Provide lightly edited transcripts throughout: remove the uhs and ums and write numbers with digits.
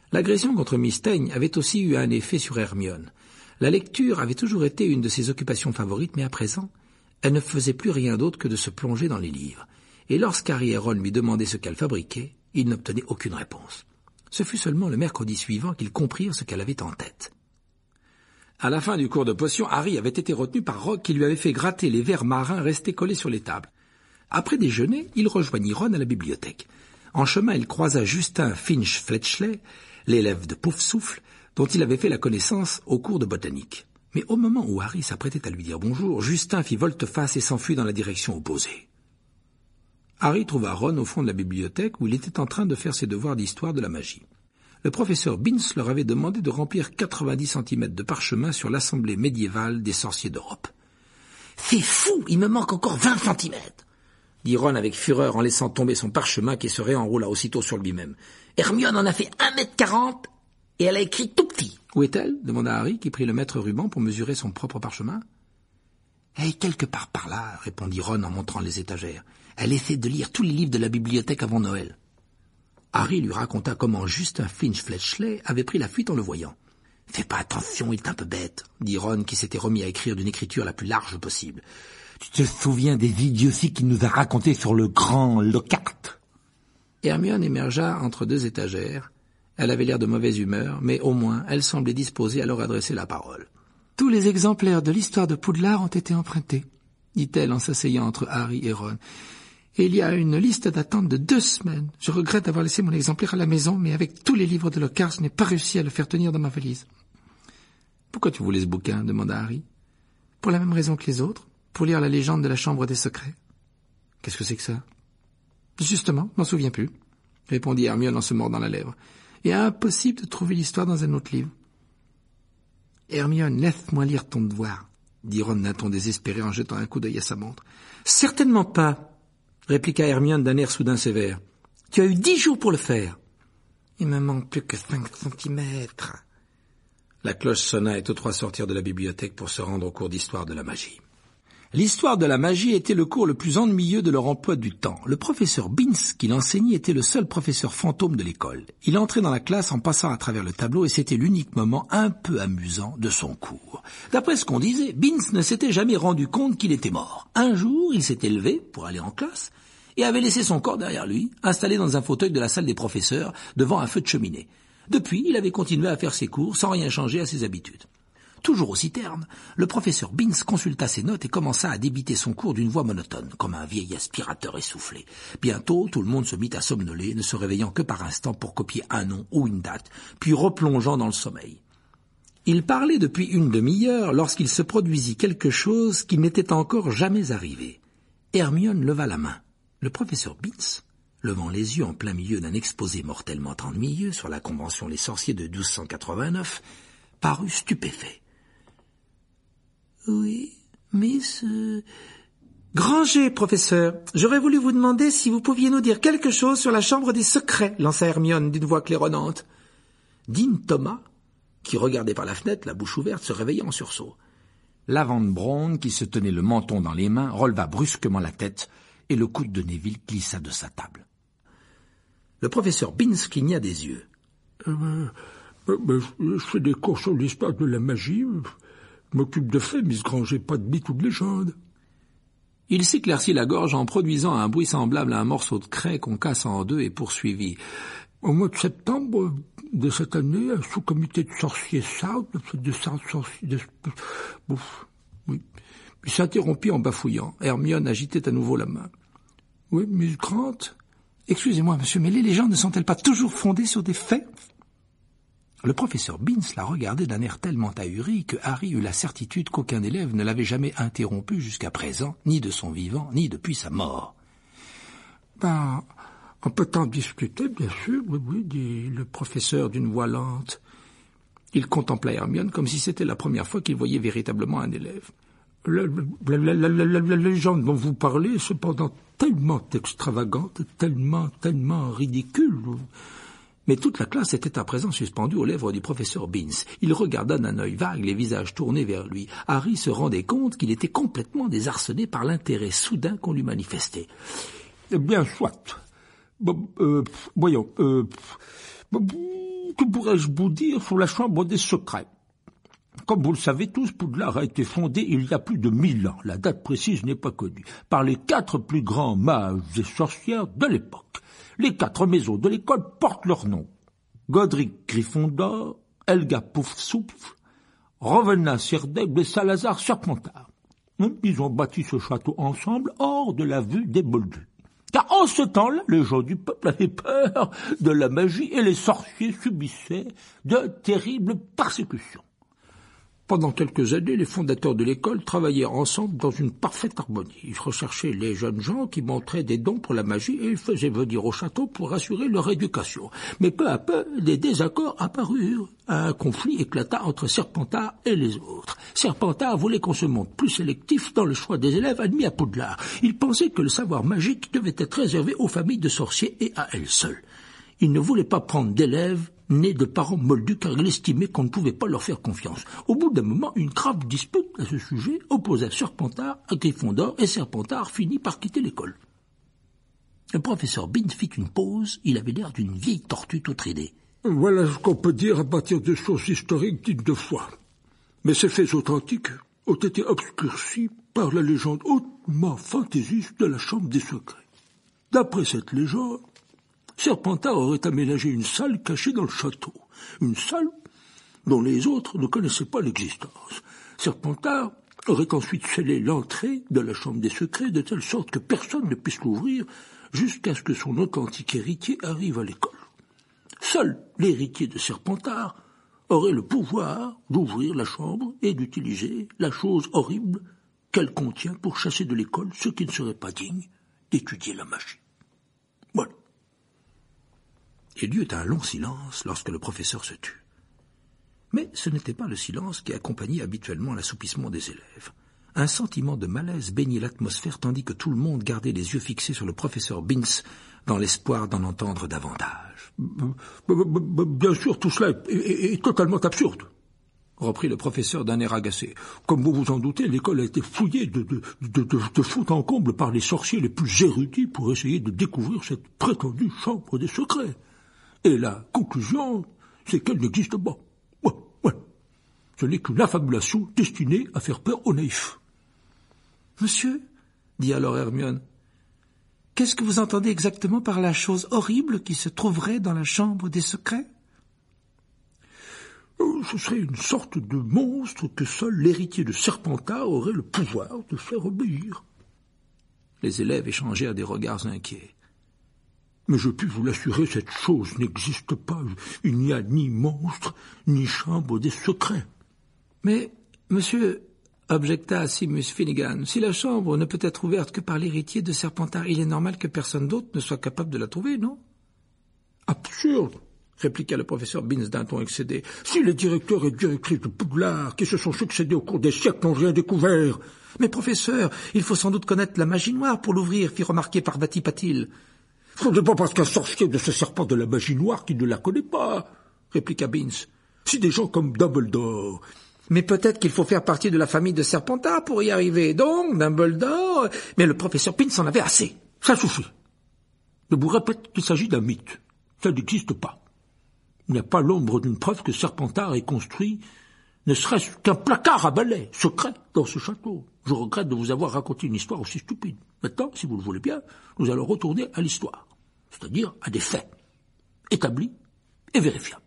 L'agression contre Miss Stein avait aussi eu un effet sur Hermione. La lecture avait toujours été une de ses occupations favorites, mais à présent, elle ne faisait plus rien d'autre que de se plonger dans les livres. Et lorsqu'Harry et Ron lui demandaient ce qu'elle fabriquait, il n'obtenait aucune réponse. Ce fut seulement le mercredi suivant qu'ils comprirent ce qu'elle avait en tête. À la fin du cours de potions, Harry avait été retenu par Rogue qui lui avait fait gratter les vers marins restés collés sur les tables. Après déjeuner, il rejoignit Ron à la bibliothèque. En chemin, il croisa Justin Finch-Fletchley, l'élève de Poufsouffle, dont il avait fait la connaissance au cours de botanique. Mais au moment où Harry s'apprêtait à lui dire bonjour, Justin fit volte-face et s'enfuit dans la direction opposée. Harry trouva Ron au fond de la bibliothèque où il était en train de faire ses devoirs d'histoire de la magie. Le professeur Binns leur avait demandé de remplir 90 cm de parchemin sur l'assemblée médiévale des sorciers d'Europe. « C'est fou, il me manque encore 20 cm !» dit Ron avec fureur en laissant tomber son parchemin qui se réenroula aussitôt sur lui-même. « Hermione en a fait 1,40 m et elle a écrit tout petit. »« Où est-elle » demanda Harry qui prit le mètre ruban pour mesurer son propre parchemin. « Elle est quelque part par là, » répondit Ron en montrant les étagères. « Elle essaie de lire tous les livres de la bibliothèque avant Noël. » Harry lui raconta comment Justin Finch-Fletchley avait pris la fuite en le voyant. « Fais pas attention, il est un peu bête, » dit Ron qui s'était remis à écrire d'une écriture la plus large possible. « Tu te souviens des idioties qu'il nous a racontées sur le grand Lockhart ?» Hermione émergea entre deux étagères. Elle avait l'air de mauvaise humeur, mais au moins elle semblait disposée à leur adresser la parole. « Tous les exemplaires de l'histoire de Poudlard ont été empruntés, » dit-elle en s'asseyant entre Harry et Ron. « Et il y a une liste d'attente de 2 semaines. Je regrette d'avoir laissé mon exemplaire à la maison, mais avec tous les livres de Lockhart, je n'ai pas réussi à le faire tenir dans ma valise. »« Pourquoi tu voulais ce bouquin ?» demanda Harry. « Pour la même raison que les autres, pour lire la légende de la Chambre des Secrets. »« Qu'est-ce que c'est que ça ?»« Justement, je m'en souviens plus, » répondit Hermione en se mordant la lèvre. « Et impossible de trouver l'histoire dans un autre livre. »« Hermione, laisse-moi lire ton devoir, » dit Ron d'un ton désespéré en jetant un coup d'œil à sa montre. « Certainement pas, » répliqua Hermione d'un air soudain sévère. « Tu as eu 10 jours pour le faire. »« Il me manque plus que 5 centimètres. » La cloche sonna et tous trois sortirent de la bibliothèque pour se rendre au cours d'histoire de la magie. L'histoire de la magie était le cours le plus ennuyeux de leur emploi du temps. Le professeur Binns, qui l'enseignait, était le seul professeur fantôme de l'école. Il entrait dans la classe en passant à travers le tableau et c'était l'unique moment un peu amusant de son cours. D'après ce qu'on disait, Binns ne s'était jamais rendu compte qu'il était mort. Un jour, il s'était levé pour aller en classe et avait laissé son corps derrière lui, installé dans un fauteuil de la salle des professeurs, devant un feu de cheminée. Depuis, il avait continué à faire ses cours sans rien changer à ses habitudes. Toujours aussi terne, le professeur Binns consulta ses notes et commença à débiter son cours d'une voix monotone, comme un vieil aspirateur essoufflé. Bientôt, tout le monde se mit à somnoler, ne se réveillant que par instant pour copier un nom ou une date, puis replongeant dans le sommeil. Il parlait depuis une demi-heure lorsqu'il se produisit quelque chose qui n'était encore jamais arrivé. Hermione leva la main. Le professeur Binns, levant les yeux en plein milieu d'un exposé mortellement ennuyeux sur la Convention Les Sorciers de 1289, parut stupéfait. « Oui, Miss... Granger, professeur, j'aurais voulu vous demander si vous pouviez nous dire quelque chose sur la Chambre des Secrets, lança Hermione d'une voix claironnante. Dean Thomas, qui regardait par la fenêtre, la bouche ouverte, se réveilla en sursaut. Lavande Brown, qui se tenait le menton dans les mains, releva brusquement la tête et le coude de Neville glissa de sa table. Le professeur Binns cligna des yeux. Je fais des cours sur l'histoire de la magie. Je m'occupe de faits, Miss Granger, pas de mythes ou de légendes. Il s'éclaircit la gorge en produisant un bruit semblable à un morceau de craie qu'on casse en deux et poursuivit. Au mois de septembre de cette année, un sous-comité de sorciers South, oui. Il s'interrompit en bafouillant. Hermione agitait à nouveau la main. Oui, Miss Grant. Excusez-moi, monsieur, mais les légendes ne sont-elles pas toujours fondées sur des faits? Le professeur Binns la regardait d'un air tellement ahuri que Harry eut la certitude qu'aucun élève ne l'avait jamais interrompu jusqu'à présent, ni de son vivant, ni depuis sa mort. On peut en discuter, bien sûr, oui, dit le professeur d'une voix lente. Il contempla Hermione comme si c'était la première fois qu'il voyait véritablement un élève. La légende dont vous parlez est cependant tellement extravagante, tellement ridicule. Mais toute la classe était à présent suspendue aux lèvres du professeur Binns. Il regarda d'un œil vague les visages tournés vers lui. Harry se rendait compte qu'il était complètement désarçonné par l'intérêt soudain qu'on lui manifestait. Eh bien, soit. Voyons. pourrais-je vous dire sur la chambre des secrets? Comme vous le savez tous, Poudlard a été fondé il y a plus de 1000 ans, la date précise n'est pas connue, par les 4 plus grands mages et sorcières de l'époque. Les 4 maisons de l'école portent leur nom. Godric Gryffondor, Helga Poufsouffle, Rowena Sirdaigle et Salazar Serpentard. Ils ont bâti ce château ensemble, hors de la vue des Moldus. Car en ce temps-là, les gens du peuple avaient peur de la magie et les sorciers subissaient de terribles persécutions. Pendant quelques années, les fondateurs de l'école travaillaient ensemble dans une parfaite harmonie. Ils recherchaient les jeunes gens qui montraient des dons pour la magie et ils faisaient venir au château pour assurer leur éducation. Mais peu à peu, des désaccords apparurent. Un conflit éclata entre Serpentard et les autres. Serpentard voulait qu'on se montre plus sélectif dans le choix des élèves admis à Poudlard. Il pensait que le savoir magique devait être réservé aux familles de sorciers et à elles seules. Il ne voulait pas prendre d'élèves nés de parents moldus car il estimait qu'on ne pouvait pas leur faire confiance. Au bout d'un moment, une grave dispute à ce sujet opposa Serpentard à Gryffondor et Serpentard finit par quitter l'école. Le professeur Binns fit une pause, il avait l'air d'une vieille tortue toute ridée. Voilà ce qu'on peut dire à partir de sources historiques dignes de foi. Mais ces faits authentiques ont été obscurcis par la légende hautement fantaisiste de la Chambre des Secrets. D'après cette légende, Serpentard aurait aménagé une salle cachée dans le château, une salle dont les autres ne connaissaient pas l'existence. Serpentard aurait ensuite scellé l'entrée de la chambre des secrets de telle sorte que personne ne puisse l'ouvrir jusqu'à ce que son authentique héritier arrive à l'école. Seul l'héritier de Serpentard aurait le pouvoir d'ouvrir la chambre et d'utiliser la chose horrible qu'elle contient pour chasser de l'école ceux qui ne seraient pas dignes d'étudier la magie. Voilà. Il y eut un long silence lorsque le professeur se tut. Mais ce n'était pas le silence qui accompagnait habituellement l'assoupissement des élèves. Un sentiment de malaise baignait l'atmosphère tandis que tout le monde gardait les yeux fixés sur le professeur Binns dans l'espoir d'en entendre davantage. Bien sûr, tout cela est totalement absurde, reprit le professeur d'un air agacé. Comme vous vous en doutez, l'école a été fouillée de fond en comble par les sorciers les plus érudits pour essayer de découvrir cette prétendue chambre des secrets. Et la conclusion, c'est qu'elle n'existe pas. Ouais. Ce n'est qu'une affabulation destinée à faire peur aux naïfs. Monsieur, dit alors Hermione, qu'est-ce que vous entendez exactement par la chose horrible qui se trouverait dans la chambre des secrets? Ce serait une sorte de monstre que seul l'héritier de Serpentard aurait le pouvoir de faire obéir. Les élèves échangèrent des regards inquiets. Mais je puis vous l'assurer, cette chose n'existe pas. Il n'y a ni monstre, ni chambre des secrets. Mais, monsieur, objecta Seamus Finnegan, si la chambre ne peut être ouverte que par l'héritier de Serpentard, il est normal que personne d'autre ne soit capable de la trouver, non? Absurde, répliqua le professeur Binns d'un ton excédé. Si les directeurs et directrices de Poudlard, qui se sont succédés au cours des siècles, n'ont rien découvert. Mais professeur, il faut sans doute connaître la magie noire pour l'ouvrir, fit remarquer Parvati Patil. Ce n'est pas parce qu'un sorcier ne se sert pas de la magie noire qu'il ne la connaît pas, répliqua Binns. Si des gens comme Dumbledore... Mais peut-être qu'il faut faire partie de la famille de Serpentard pour y arriver. Donc, Dumbledore... Mais le professeur Binns en avait assez. Ça suffit. Je vous répète qu'il s'agit d'un mythe. Ça n'existe pas. Il n'y a pas l'ombre d'une preuve que Serpentard ait construit ne serait-ce qu'un placard à balai secret dans ce château. Je regrette de vous avoir raconté une histoire aussi stupide. Maintenant, si vous le voulez bien, nous allons retourner à l'histoire, c'est-à-dire à des faits établis et vérifiables.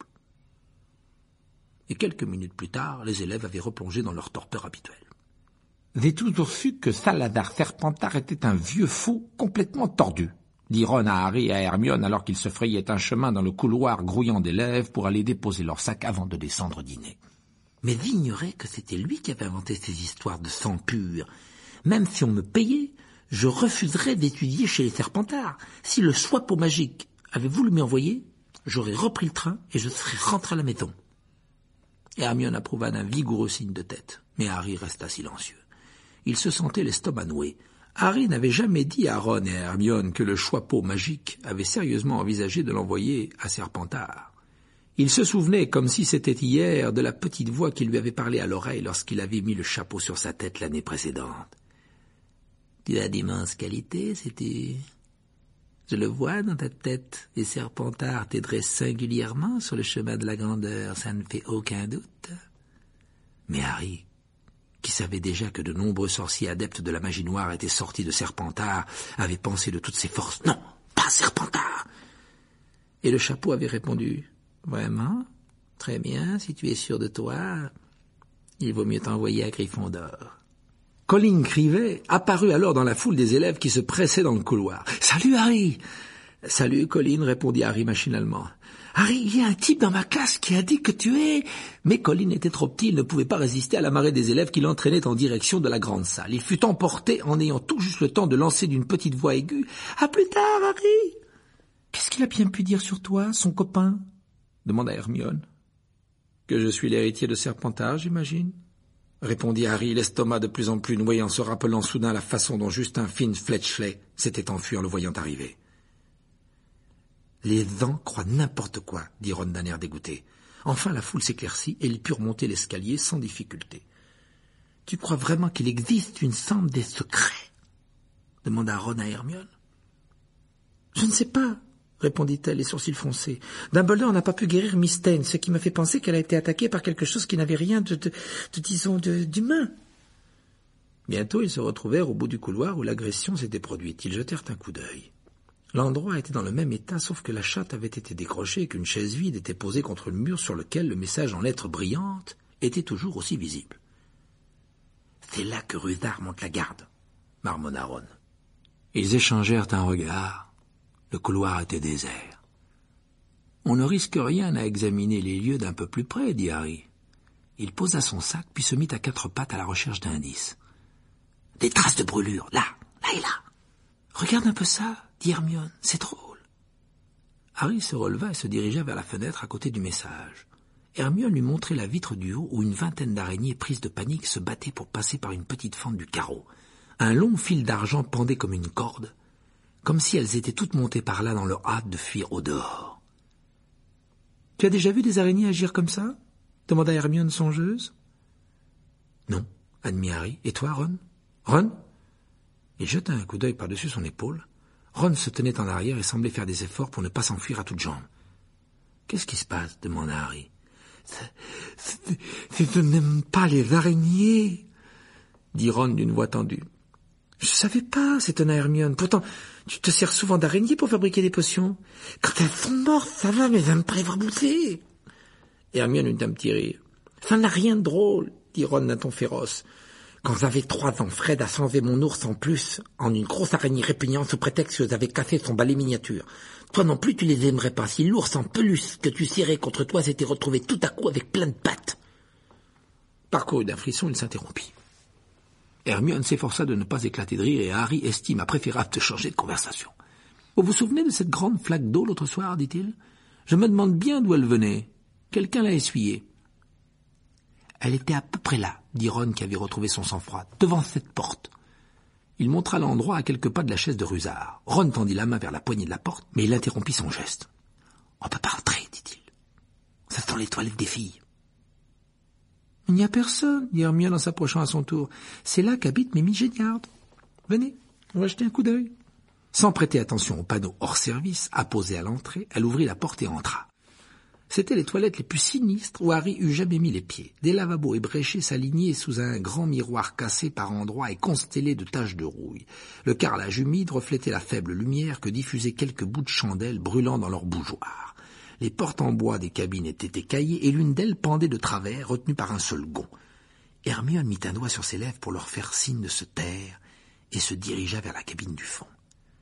Et quelques minutes plus tard, les élèves avaient replongé dans leur torpeur habituelle. J'ai toujours su que Salazar Serpentard était un vieux fou complètement tordu, dit Ron à Harry et à Hermione alors qu'ils se frayaient un chemin dans le couloir grouillant d'élèves pour aller déposer leur sac avant de descendre dîner. Mais j'ignorais que c'était lui qui avait inventé ces histoires de sang pur. Même si on me payait, je refuserais d'étudier chez les Serpentards. Si le Soipeau magique avait voulu m'y envoyer, j'aurais repris le train et je serais rentré à la maison. Et Hermione approuva d'un vigoureux signe de tête, mais Harry resta silencieux. Il se sentait l'estomac noué. Harry n'avait jamais dit à Ron et à Hermione que le Soipeau magique avait sérieusement envisagé de l'envoyer à Serpentard. Il se souvenait, comme si c'était hier, de la petite voix qui lui avait parlé à l'oreille lorsqu'il avait mis le chapeau sur sa tête l'année précédente. « Tu as d'immenses qualités, sais-tu ? Je le vois dans ta tête, et Serpentard t'aiderait singulièrement sur le chemin de la grandeur, ça ne fait aucun doute. Mais Harry, qui savait déjà que de nombreux sorciers adeptes de la magie noire étaient sortis de Serpentard, avait pensé de toutes ses forces, non, pas Serpentard. Et le chapeau avait répondu, vraiment? Très bien, si tu es sûr de toi, il vaut mieux t'envoyer à Gryffondor. Colin Crivet apparut alors dans la foule des élèves qui se pressaient dans le couloir. « Salut Harry !»« Salut Colin » répondit Harry machinalement. « Harry, il y a un type dans ma classe qui a dit que tu es... » Mais Colin était trop petit, il ne pouvait pas résister à la marée des élèves qui l'entraînaient en direction de la grande salle. Il fut emporté en ayant tout juste le temps de lancer d'une petite voix aiguë. « À plus tard, Harry !»« Qu'est-ce qu'il a bien pu dire sur toi, son copain ?» demanda Hermione. « Que je suis l'héritier de Serpentard, j'imagine ?» répondit Harry, l'estomac de plus en plus noué en se rappelant soudain la façon dont Justin Fletchley s'était enfui en le voyant arriver. « Les dents croient n'importe quoi, » dit Ron d'un air dégoûté. Enfin la foule s'éclaircit et ils purent monter l'escalier sans difficulté. « Tu crois vraiment qu'il existe une chambre des secrets ?» demanda Ron à Hermione. « Je ne sais pas, » répondit-elle, les sourcils foncés. « Dumbledore n'a pas pu guérir Miss Taine, ce qui m'a fait penser qu'elle a été attaquée par quelque chose qui n'avait rien d'humain. » Bientôt, ils se retrouvèrent au bout du couloir où l'agression s'était produite. Ils jetèrent un coup d'œil. L'endroit était dans le même état, sauf que la chatte avait été décrochée et qu'une chaise vide était posée contre le mur sur lequel le message en lettres brillantes était toujours aussi visible. « C'est là que Rusard monte la garde, » marmonna Ron. Ils échangèrent un regard. Le couloir était désert. « On ne risque rien à examiner les lieux d'un peu plus près, » dit Harry. Il posa son sac, puis se mit à quatre pattes à la recherche d'indices. « Des traces de brûlure, là et là. »« Regarde un peu ça, » dit Hermione, « c'est drôle. » Harry se releva et se dirigea vers la fenêtre à côté du message. Hermione lui montrait la vitre du haut où une vingtaine d'araignées prises de panique se battaient pour passer par une petite fente du carreau. Un long fil d'argent pendait comme une corde, comme si elles étaient toutes montées par là dans leur hâte de fuir au dehors. « Tu as déjà vu des araignées agir comme ça ?» demanda Hermione songeuse. « Non, » admit Harry. « Et toi, Ron ?»« Ron ?» Il jeta un coup d'œil par-dessus son épaule. Ron se tenait en arrière et semblait faire des efforts pour ne pas s'enfuir à toutes jambes. « Qu'est-ce qui se passe ?» demanda Harry. « Je n'aime pas les araignées, » dit Ron d'une voix tendue. « Je savais pas, s'étonna Hermione. Pourtant, tu te sers souvent d'araignées pour fabriquer des potions. Quand elles sont mortes, ça va, mais elles me prévoient bouffer. » Hermione eut un petit rire. « Ça n'a rien de drôle, » dit Ron d'un ton féroce. « Quand j'avais 3 ans, Fred a changé mon ours en plus en une grosse araignée répugnante sous prétexte que j'avais cassé son balai miniature. Toi non plus, tu les aimerais pas si l'ours en peluche que tu cirais contre toi s'était retrouvé tout à coup avec plein de pattes. » Parcouru d'un frisson, il s'interrompit. Hermione s'efforça de ne pas éclater de rire et Harry estima préférable de changer de conversation. « Vous vous souvenez de cette grande flaque d'eau l'autre soir ?» dit-il. « Je me demande bien d'où elle venait. Quelqu'un l'a essuyée. » « Elle était à peu près là, » dit Ron qui avait retrouvé son sang-froid, « devant cette porte. » Il montra l'endroit à quelques pas de la chaise de Rusard. Ron tendit la main vers la poignée de la porte, mais il interrompit son geste. « On ne peut pas entrer, » dit-il. « Ce sont les toilettes des filles. » « Il n'y a personne, » dit Hermione en s'approchant à son tour. « C'est là qu'habite Mimi Géniard. Venez, on va jeter un coup d'œil. » Sans prêter attention au panneau hors service, apposé à l'entrée, elle ouvrit la porte et entra. C'étaient les toilettes les plus sinistres où Harry eût jamais mis les pieds. Des lavabos ébréchés s'alignaient sous un grand miroir cassé par endroits et constellé de taches de rouille. Le carrelage humide reflétait la faible lumière que diffusaient quelques bouts de chandelle brûlant dans leurs bougeoirs. Les portes en bois des cabines étaient écaillées et l'une d'elles pendait de travers, retenue par un seul gond. Hermione mit un doigt sur ses lèvres pour leur faire signe de se taire et se dirigea vers la cabine du fond.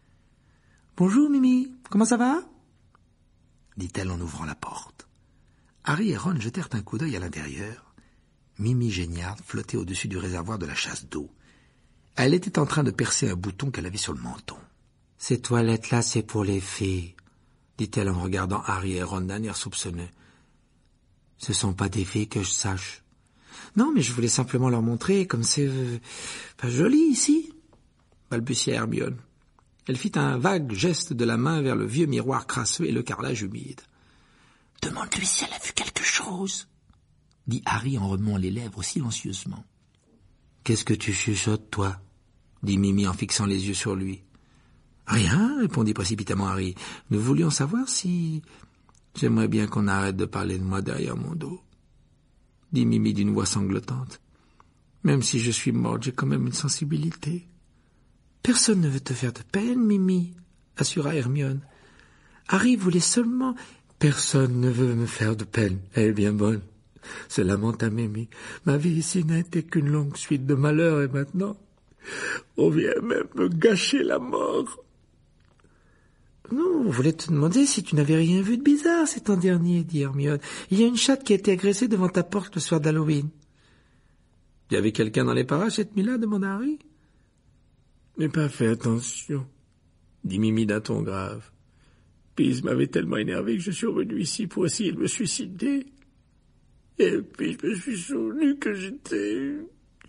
« Bonjour Mimi, comment ça va ?» dit-elle en ouvrant la porte. Harry et Ron jetèrent un coup d'œil à l'intérieur. Mimi Géniard flottait au-dessus du réservoir de la chasse d'eau. Elle était en train de percer un bouton qu'elle avait sur le menton. « Ces toilettes-là, c'est pour les filles, » dit-elle en regardant Harry et Ron d'un air soupçonneux. « Ce sont pas des filles que je sache. »« Non, mais je voulais simplement leur montrer comme c'est pas joli ici, » balbutia Hermione. Elle fit un vague geste de la main vers le vieux miroir crasseux et le carrelage humide. « Demande-lui si elle a vu quelque chose, » dit Harry en remuant les lèvres silencieusement. « Qu'est-ce que tu chuchotes, toi ?» dit Mimi en fixant les yeux sur lui. Rien, répondit précipitamment Harry. Nous voulions savoir si... J'aimerais bien qu'on arrête de parler de moi derrière mon dos, dit Mimi d'une voix sanglotante. Même si je suis morte, j'ai quand même une sensibilité. Personne ne veut te faire de peine, Mimi, assura Hermione. Harry voulait seulement... Personne ne veut me faire de peine, elle est bien bonne. Se lamenta Mimi. Ma vie ici n'a été qu'une longue suite de malheurs et maintenant, on vient même me gâcher la mort. Non, on voulait te demander si tu n'avais rien vu de bizarre ces temps derniers, dit Hermione. Il y a une chatte qui a été agressée devant ta porte le soir d'Halloween. Il y avait quelqu'un dans les parages cette nuit-là, demanda Harry. Je n'ai pas fait attention, dit Mimi d'un ton grave. Puis m'avait tellement énervé que je suis revenu ici pour essayer de me suicider. Et puis je me suis souvenu que j'étais...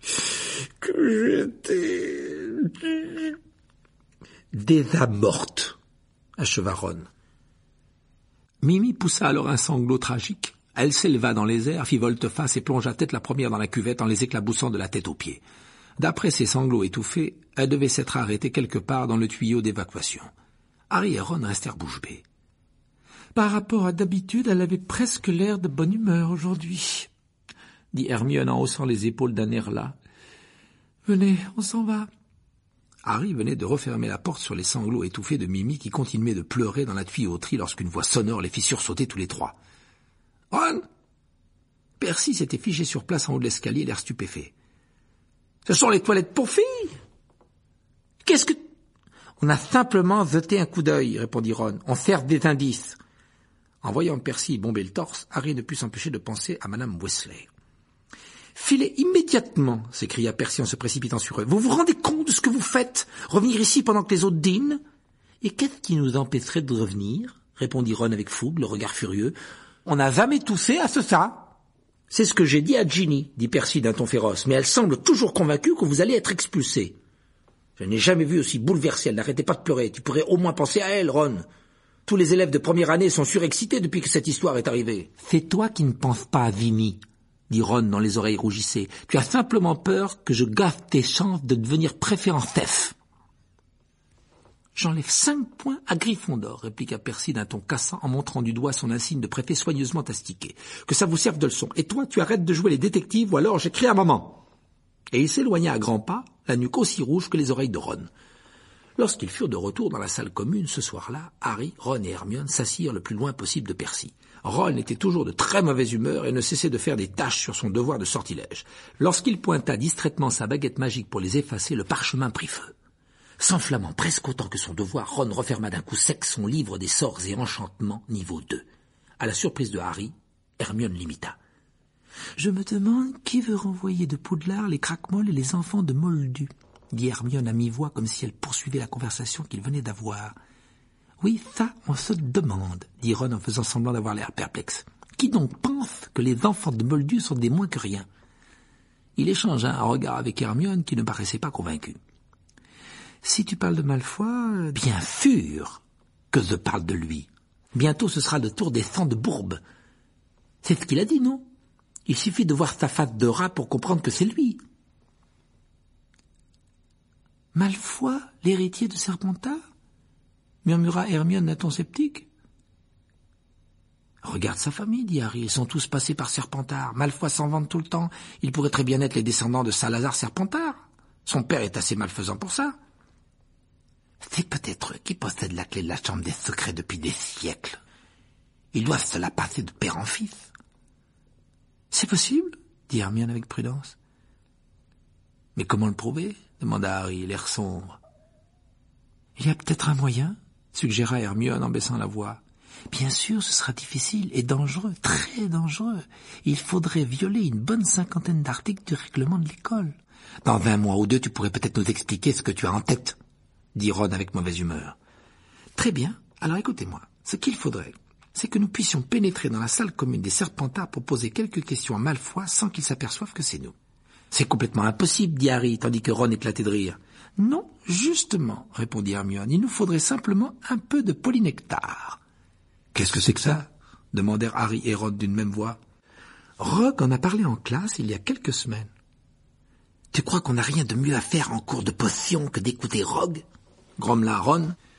Déjà morte, acheva Ron. Mimi poussa alors un sanglot tragique. Elle s'éleva dans les airs, fit volte-face et plongea tête la première dans la cuvette en les éclaboussant de la tête aux pieds. D'après ses sanglots étouffés, elle devait s'être arrêtée quelque part dans le tuyau d'évacuation. Harry et Ron restèrent bouche bée. Par rapport à d'habitude, elle avait presque l'air de bonne humeur aujourd'hui, dit Hermione en haussant les épaules d'un air las. Venez, on s'en va. Harry venait de refermer la porte sur les sanglots étouffés de Mimi qui continuait de pleurer dans la tuyauterie lorsqu'une voix sonore les fit sursauter tous les trois. « Ron !» Percy s'était figé sur place en haut de l'escalier, l'air stupéfait. « Ce sont les toilettes pour filles !»« Qu'est-ce que... » « On a simplement jeté un coup d'œil, répondit Ron. On cherche des indices. En voyant Percy bomber le torse, Harry ne put s'empêcher de penser à Madame Weasley. Filez immédiatement, s'écria Percy en se précipitant sur eux. Vous vous rendez compte de ce que vous faites? Revenir ici pendant que les autres dînent? Et qu'est-ce qui nous empêcherait de revenir? Répondit Ron avec fougue, le regard furieux. On n'a jamais touché à ça. C'est ce que j'ai dit à Ginny, dit Percy d'un ton féroce, mais elle semble toujours convaincue que vous allez être expulsé. Je n'ai jamais vu aussi bouleversée, elle n'arrêtait pas de pleurer. Tu pourrais au moins penser à elle, Ron. Tous les élèves de première année sont surexcités depuis que cette histoire est arrivée. C'est toi qui ne penses pas à Vinny, dit Ron dont les oreilles rougissaient. Tu as simplement peur que je gaffe tes chances de devenir préférant Steph. J'enlève 5 points à Gryffondor, répliqua Percy d'un ton cassant en montrant du doigt son insigne de préfet soigneusement astiqué. Que ça vous serve de leçon. Et toi, tu arrêtes de jouer les détectives ou alors j'écris à maman. Et il s'éloigna à grands pas, la nuque aussi rouge que les oreilles de Ron. Lorsqu'ils furent de retour dans la salle commune ce soir-là, Harry, Ron et Hermione s'assirent le plus loin possible de Percy. Ron était toujours de très mauvaise humeur et ne cessait de faire des tâches sur son devoir de sortilège. Lorsqu'il pointa distraitement sa baguette magique pour les effacer, le parchemin prit feu. S'enflammant presque autant que son devoir, Ron referma d'un coup sec son livre des sorts et enchantements niveau 2. À la surprise de Harry, Hermione l'imita. « Je me demande qui veut renvoyer de Poudlard les craquemolles et les enfants de Moldu, » dit Hermione à mi-voix comme si elle poursuivait la conversation qu'ils venaient d'avoir. « Oui, ça, on se demande, » dit Ron en faisant semblant d'avoir l'air perplexe. « Qui donc pense que les enfants de Moldu sont des moins que rien ?» Il échangea un regard avec Hermione qui ne paraissait pas convaincue. « Si tu parles de Malfoy... »« Bien sûr que je parle de lui. Bientôt ce sera le tour des sangs de Bourbe. C'est ce qu'il a dit, non ? Il suffit de voir sa face de rat pour comprendre que c'est lui. » « Malfoy, l'héritier de Serpentard ?» murmura Hermione d'un ton sceptique. « Regarde sa famille, dit Harry, ils sont tous passés par Serpentard. Malfoy s'en vante tout le temps. Ils pourraient très bien être les descendants de Salazar Serpentard. Son père est assez malfaisant pour ça. » C'est peut-être eux qui possèdent la clé de la chambre des secrets depuis des siècles. Ils doivent se la passer de père en fils. « C'est possible, dit Hermione avec prudence. « Mais comment le prouver ?» demanda Harry, l'air sombre. « Il y a peut-être un moyen, suggéra Hermione en baissant la voix. « Bien sûr, ce sera difficile et dangereux, très dangereux. Il faudrait violer une bonne 50aine d'articles du règlement de l'école. Dans 20 mois ou 2, tu pourrais peut-être nous expliquer ce que tu as en tête, dit Ron avec mauvaise humeur. Très bien, alors écoutez-moi. Ce qu'il faudrait, c'est que nous puissions pénétrer dans la salle commune des Serpentards pour poser quelques questions à Malfoy sans qu'ils s'aperçoivent que c'est nous. C'est complètement impossible, dit Harry, tandis que Ron éclatait de rire. Non, justement, répondit Hermione, il nous faudrait simplement un peu de polynectar. Qu'est-ce que c'est que ça? Demandèrent Harry et Ron d'une même voix. Rogue en a parlé en classe il y a quelques semaines. Tu crois qu'on n'a rien de mieux à faire en cours de potion que d'écouter Rogue? Grommela Ron.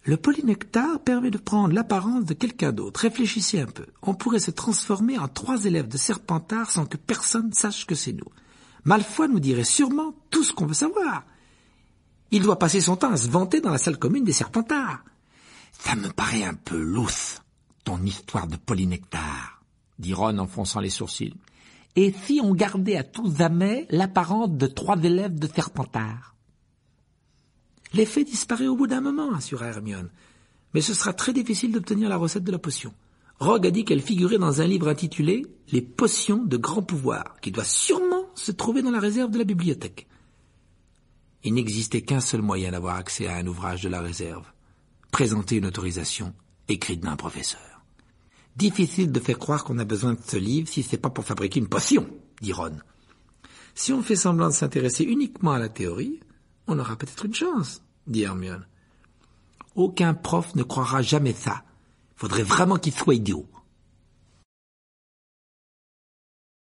Le polynectar permet de prendre l'apparence de quelqu'un d'autre. Réfléchissez un peu. On pourrait se transformer en 3 élèves de Serpentard sans que personne sache que c'est nous. Malfoy nous dirait sûrement tout ce qu'on veut savoir. Il doit passer son temps à se vanter dans la salle commune des Serpentards. Ça me paraît un peu lousse, ton histoire de polynectar, dit Ron en fronçant les sourcils. Et si on gardait à tout jamais l'apparence de 3 élèves de Serpentard? L'effet disparaît au bout d'un moment, assura Hermione. Mais ce sera très difficile d'obtenir la recette de la potion. Rogue a dit qu'elle figurait dans un livre intitulé « Les potions de grand pouvoir », qui doit sûrement se trouver dans la réserve de la bibliothèque. Il n'existait qu'un seul moyen d'avoir accès à un ouvrage de la réserve. Présenter une autorisation écrite d'un professeur. Difficile de faire croire qu'on a besoin de ce livre si c'est pas pour fabriquer une potion, dit Ron. Si on fait semblant de s'intéresser uniquement à la théorie, on aura peut-être une chance, dit Hermione. Aucun prof ne croira jamais ça. Faudrait vraiment qu'il soit idiot.